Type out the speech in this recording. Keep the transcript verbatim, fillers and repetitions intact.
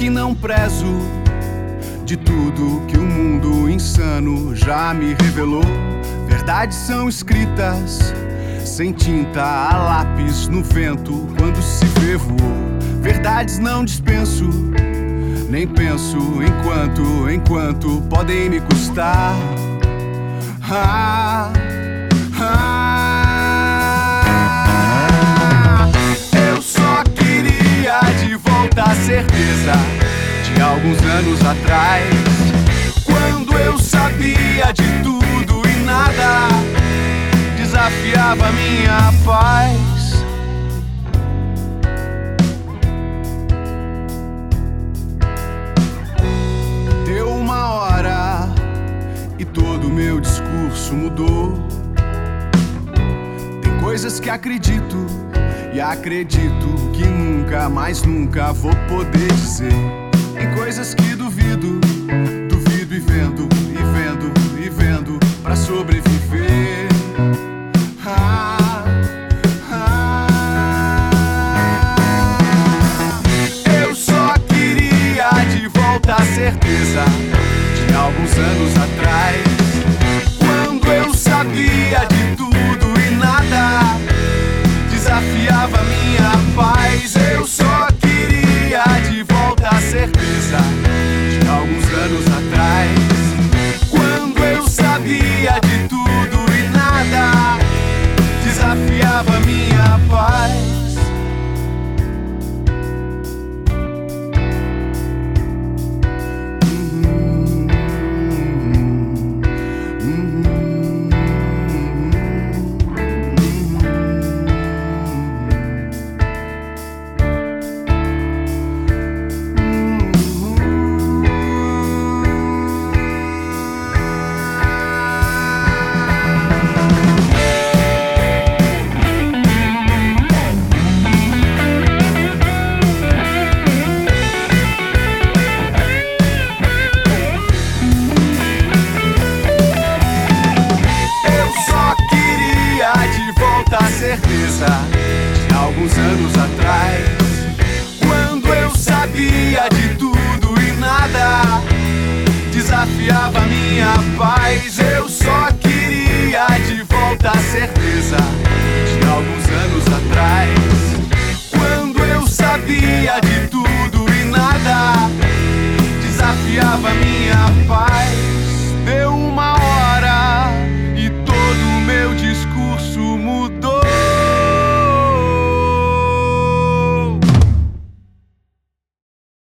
que não prezo, de tudo que o mundo insano já me revelou. Verdades são escritas sem tinta a lápis no vento quando se vê voou. Verdades não dispenso, nem penso enquanto, enquanto podem me custar. Ah, ah, eu só queria de volta a certeza de alguns anos atrás, quando eu sabia de tudo e nada desafiava minha paz. Deu uma hora e todo o meu discurso mudou. Tem coisas que acredito e acredito que nunca, mais nunca vou poder dizer. Tem coisas que duvido, duvido e vendo, e vendo, e vendo pra sobreviver. Ah, ah, eu só queria de volta a certeza de alguns anos atrás,